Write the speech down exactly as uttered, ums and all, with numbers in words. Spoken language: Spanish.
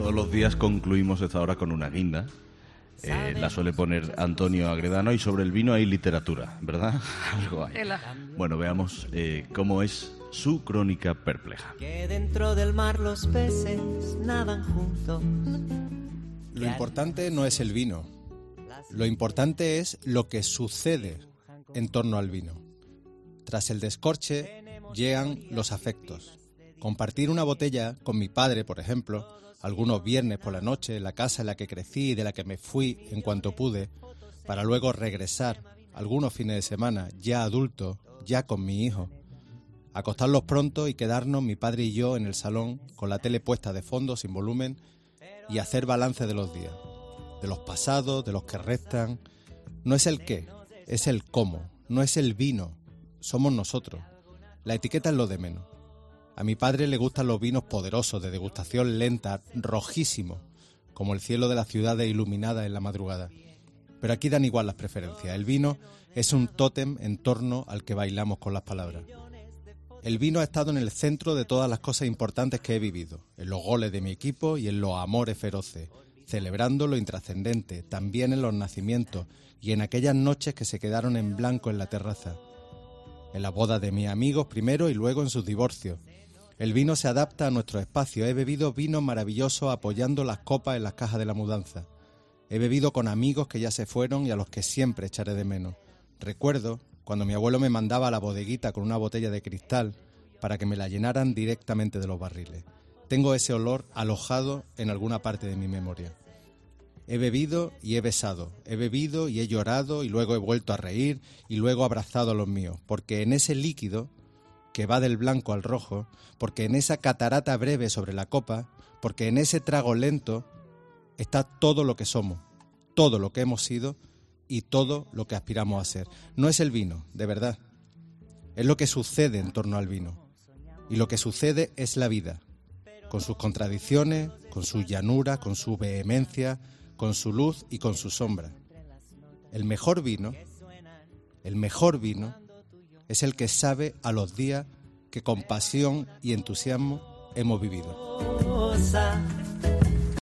Todos los días concluimos esta hora con una guinda. Eh, la suele poner Antonio Agredano, y sobre el vino hay literatura, ¿verdad? Algo hay. Bueno, veamos eh, cómo es su crónica perpleja. Que dentro del mar los peces nadan juntos. Lo importante no es el vino. Lo importante es lo que sucede en torno al vino. Tras el descorche llegan los afectos. Compartir una botella con mi padre, por ejemplo, algunos viernes por la noche en la casa en la que crecí y de la que me fui en cuanto pude, para luego regresar algunos fines de semana, ya adulto, ya con mi hijo, acostarlos pronto y quedarnos mi padre y yo en el salón con la tele puesta de fondo sin volumen y hacer balance de los días, de los pasados, de los que restan. No es el qué, es el cómo, no es el vino, somos nosotros. La etiqueta es lo de menos. A mi padre le gustan los vinos poderosos, de degustación lenta, rojísimos, como el cielo de las ciudades iluminadas en la madrugada. Pero aquí dan igual las preferencias. El vino es un tótem en torno al que bailamos con las palabras. El vino ha estado en el centro de todas las cosas importantes que he vivido, en los goles de mi equipo y en los amores feroces, celebrando lo intrascendente, también en los nacimientos y en aquellas noches que se quedaron en blanco en la terraza. En las bodas de mis amigos primero y luego en sus divorcios. El vino se adapta a nuestro espacio. He bebido vinos maravillosos apoyando las copas en las cajas de la mudanza. He bebido con amigos que ya se fueron y a los que siempre echaré de menos. Recuerdo cuando mi abuelo me mandaba a la bodeguita con una botella de cristal para que me la llenaran directamente de los barriles. Tengo ese olor alojado en alguna parte de mi memoria. He bebido y he besado, he bebido y he llorado y luego he vuelto a reír y luego abrazado a los míos, porque en ese líquido que va del blanco al rojo, porque en esa catarata breve sobre la copa, porque en ese trago lento está todo lo que somos, todo lo que hemos sido y todo lo que aspiramos a ser. No es el vino, de verdad, es lo que sucede en torno al vino. Y lo que sucede es la vida, con sus contradicciones, con su llanura, con su vehemencia, con su luz y con su sombra. El mejor vino, el mejor vino, es el que sabe a los días que con pasión y entusiasmo hemos vivido.